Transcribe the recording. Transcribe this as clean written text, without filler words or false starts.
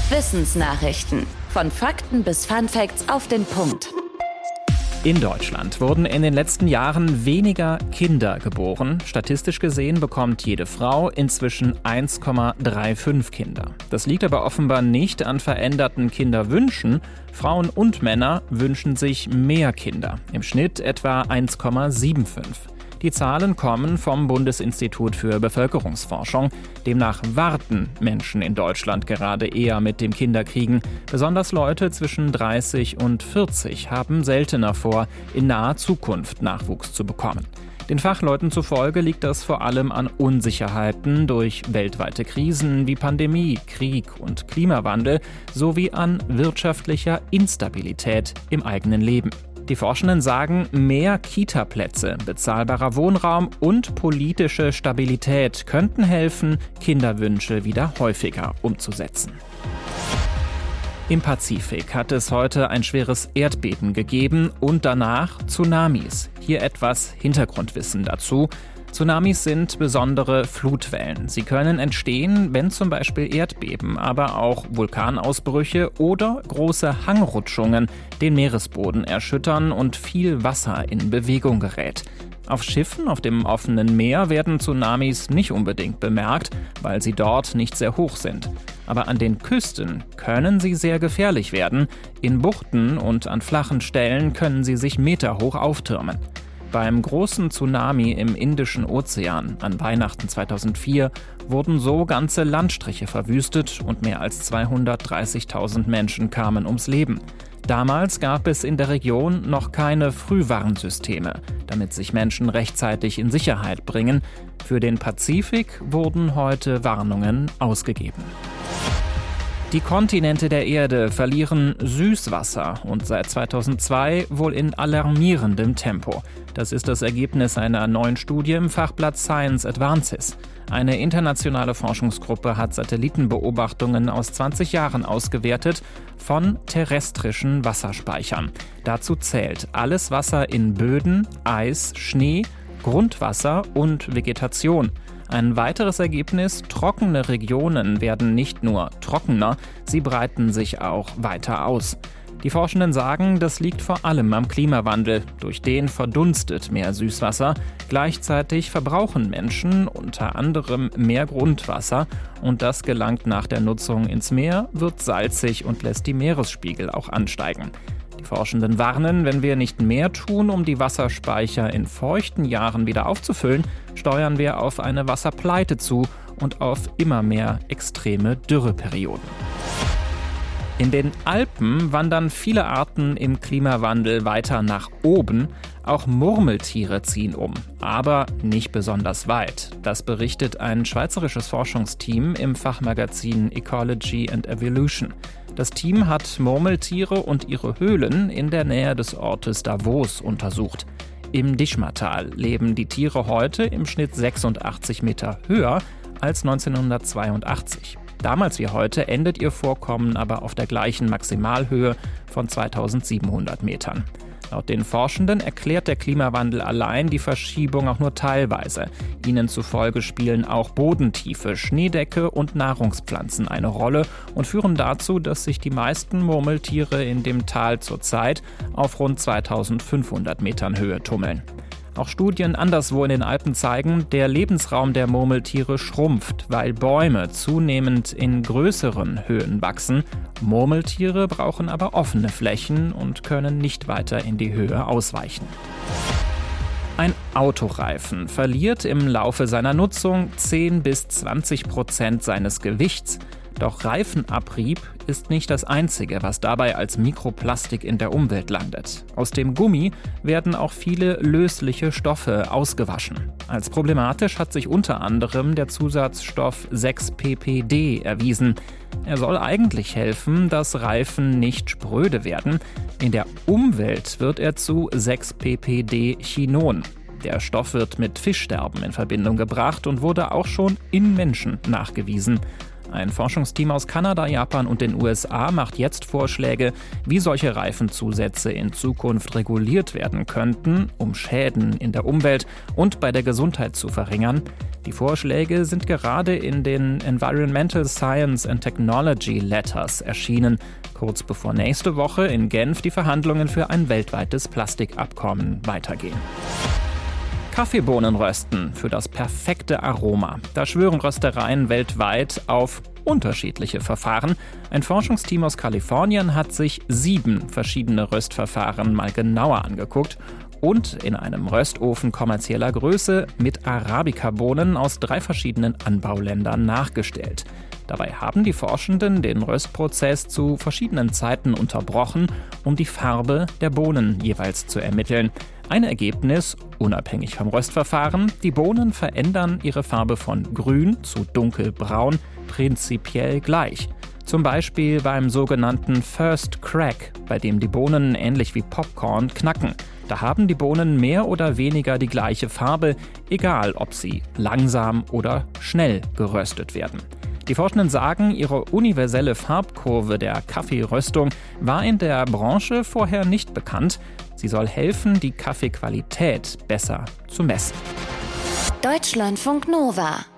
Wissensnachrichten. Von Fakten bis Funfacts auf den Punkt. In Deutschland wurden in den letzten Jahren weniger Kinder geboren. Statistisch gesehen bekommt jede Frau inzwischen 1,35 Kinder. Das liegt aber offenbar nicht an veränderten Kinderwünschen. Frauen und Männer wünschen sich mehr Kinder. Im Schnitt etwa 1,75. Die Zahlen kommen vom Bundesinstitut für Bevölkerungsforschung. Demnach warten Menschen in Deutschland gerade eher mit dem Kinderkriegen. Besonders Leute zwischen 30 und 40 haben seltener vor, in naher Zukunft Nachwuchs zu bekommen. Den Fachleuten zufolge liegt das vor allem an Unsicherheiten durch weltweite Krisen wie Pandemie, Krieg und Klimawandel sowie an wirtschaftlicher Instabilität im eigenen Leben. Die Forschenden sagen, mehr Kita-Plätze, bezahlbarer Wohnraum und politische Stabilität könnten helfen, Kinderwünsche wieder häufiger umzusetzen. Im Pazifik hat es heute ein schweres Erdbeben gegeben und danach Tsunamis. Hier etwas Hintergrundwissen dazu. Tsunamis sind besondere Flutwellen. Sie können entstehen, wenn zum Beispiel Erdbeben, aber auch Vulkanausbrüche oder große Hangrutschungen den Meeresboden erschüttern und viel Wasser in Bewegung gerät. Auf Schiffen auf dem offenen Meer werden Tsunamis nicht unbedingt bemerkt, weil sie dort nicht sehr hoch sind. Aber an den Küsten können sie sehr gefährlich werden. In Buchten und an flachen Stellen können sie sich meterhoch auftürmen. Beim großen Tsunami im Indischen Ozean an Weihnachten 2004 wurden so ganze Landstriche verwüstet und mehr als 230.000 Menschen kamen ums Leben. Damals gab es in der Region noch keine Frühwarnsysteme, damit sich Menschen rechtzeitig in Sicherheit bringen. Für den Pazifik wurden heute Warnungen ausgegeben. Die Kontinente der Erde verlieren Süßwasser und seit 2002 wohl in alarmierendem Tempo. Das ist das Ergebnis einer neuen Studie im Fachblatt Science Advances. Eine internationale Forschungsgruppe hat Satellitenbeobachtungen aus 20 Jahren ausgewertet von terrestrischen Wasserspeichern. Dazu zählt alles Wasser in Böden, Eis, Schnee, Grundwasser und Vegetation. Ein weiteres Ergebnis: trockene Regionen werden nicht nur trockener, sie breiten sich auch weiter aus. Die Forschenden sagen, das liegt vor allem am Klimawandel. Durch den verdunstet mehr Süßwasser. Gleichzeitig verbrauchen Menschen unter anderem mehr Grundwasser und das gelangt nach der Nutzung ins Meer, wird salzig und lässt die Meeresspiegel auch ansteigen. Die Forschenden warnen, wenn wir nicht mehr tun, um die Wasserspeicher in feuchten Jahren wieder aufzufüllen, steuern wir auf eine Wasserpleite zu und auf immer mehr extreme Dürreperioden. In den Alpen wandern viele Arten im Klimawandel weiter nach oben. Auch Murmeltiere ziehen um, aber nicht besonders weit. Das berichtet ein schweizerisches Forschungsteam im Fachmagazin Ecology and Evolution. Das Team hat Murmeltiere und ihre Höhlen in der Nähe des Ortes Davos untersucht. Im Dischmatal leben die Tiere heute im Schnitt 86 Meter höher als 1982. Damals wie heute endet ihr Vorkommen aber auf der gleichen Maximalhöhe von 2700 Metern. Laut den Forschenden erklärt der Klimawandel allein die Verschiebung auch nur teilweise. Ihnen zufolge spielen auch Bodentiefe, Schneedecke und Nahrungspflanzen eine Rolle und führen dazu, dass sich die meisten Murmeltiere in dem Tal zurzeit auf rund 2500 Metern Höhe tummeln. Auch Studien anderswo in den Alpen zeigen, der Lebensraum der Murmeltiere schrumpft, weil Bäume zunehmend in größeren Höhen wachsen. Murmeltiere brauchen aber offene Flächen und können nicht weiter in die Höhe ausweichen. Ein Autoreifen verliert im Laufe seiner Nutzung 10-20% seines Gewichts. Doch Reifenabrieb ist nicht das Einzige, was dabei als Mikroplastik in der Umwelt landet. Aus dem Gummi werden auch viele lösliche Stoffe ausgewaschen. Als problematisch hat sich unter anderem der Zusatzstoff 6-PPD erwiesen. Er soll eigentlich helfen, dass Reifen nicht spröde werden. In der Umwelt wird er zu 6-PPD-Chinon. Der Stoff wird mit Fischsterben in Verbindung gebracht und wurde auch schon in Menschen nachgewiesen. Ein Forschungsteam aus Kanada, Japan und den USA macht jetzt Vorschläge, wie solche Reifenzusätze in Zukunft reguliert werden könnten, um Schäden in der Umwelt und bei der Gesundheit zu verringern. Die Vorschläge sind gerade in den Environmental Science and Technology Letters erschienen, kurz bevor nächste Woche in Genf die Verhandlungen für ein weltweites Plastikabkommen weitergehen. Kaffeebohnen rösten für das perfekte Aroma. Da schwören Röstereien weltweit auf unterschiedliche Verfahren. Ein Forschungsteam aus Kalifornien hat sich 7 verschiedene Röstverfahren mal genauer angeguckt und in einem Röstofen kommerzieller Größe mit Arabica-Bohnen aus 3 verschiedenen Anbauländern nachgestellt. Dabei haben die Forschenden den Röstprozess zu verschiedenen Zeiten unterbrochen, um die Farbe der Bohnen jeweils zu ermitteln. Ein Ergebnis, unabhängig vom Röstverfahren: Die Bohnen verändern ihre Farbe von grün zu dunkelbraun prinzipiell gleich. Zum Beispiel beim sogenannten First Crack, bei dem die Bohnen ähnlich wie Popcorn knacken. Da haben die Bohnen mehr oder weniger die gleiche Farbe, egal ob sie langsam oder schnell geröstet werden. Die Forschenden sagen, ihre universelle Farbkurve der Kaffeeröstung war in der Branche vorher nicht bekannt. Sie soll helfen, die Kaffeequalität besser zu messen. Deutschlandfunk Nova